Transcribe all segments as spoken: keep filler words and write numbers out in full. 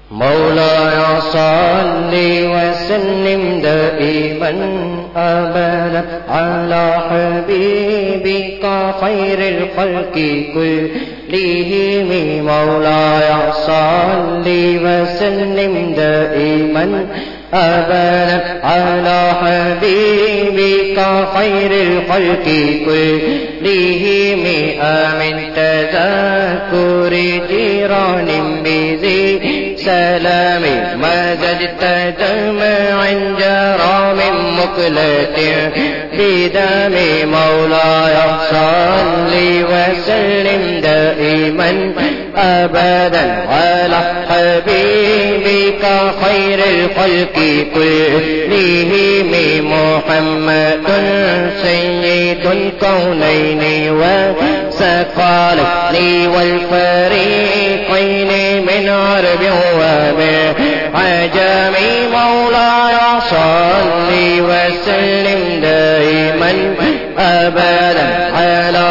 مولاي صل وسلم دائما أبدا على حبيبك خير الخلق كلهم. مولاي صل وسلم دائما أبدا على حبيبك خير الخلق كلهم. آمن تذكر جيران بذي سلام مزجت دمع جرى من مقلة بدم. مولاي صل وسلم دائما أبدا على حبيبك خير الخلق كلهم. محمد سيد الكونين وثقلين والفريقين من عرب ومن عجم. مولاي صل وسلم دائما أبدا على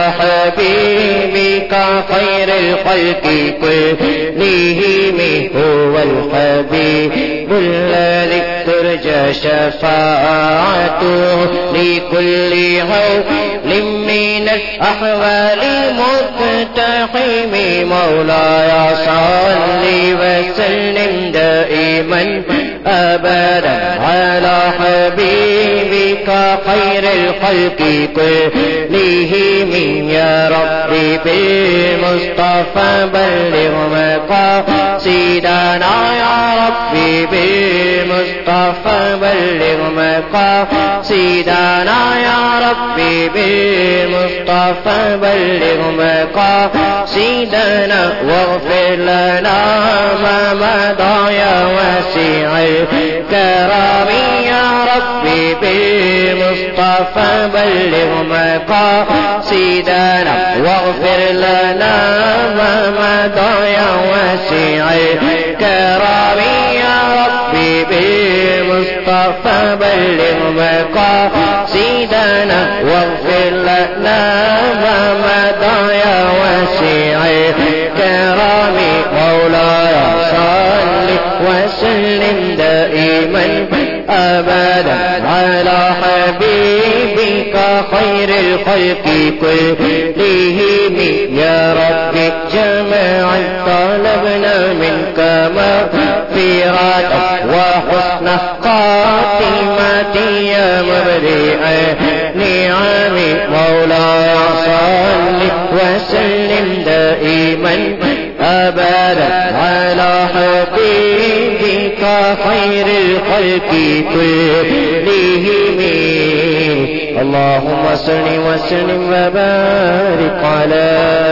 حبيبك خير الخلق كلهم. هو الحبيب الذي ترجى شفاعته لكل هول من الأحوال مقتحم. مولاي صل وسلم دائما أبدا على حبيبك خير الخلق كلهم. يا ربي بالمصطفى بلغ مقاصدنا. يا ربي بالمصطفى بلغ مقاصدنا. يا ربي بالمصطفى بلغ مقاصدنا. واغفر لنا ما مضى يا واسع الكرم. يا ربي بالمصطفى بلغ مقاصدنا. واغفر لنا ما مضى يا واسع الكرم. يا ربي بالمصطفى بلغ مقاصدنا. واغفر لنا ما مضى يا واسع الكرم. مولاي صل وسلم دائما أبدا على حبيبك خير الخلق كلهم. يا ربي جميعا طلبنا منك مغفرة وحسن خاتمة يا مبدئ نعم. مولاي صل وسلم دائما أبدا على حبيبك خير الخلق كلهم. اللهم صل وسلم وبارك على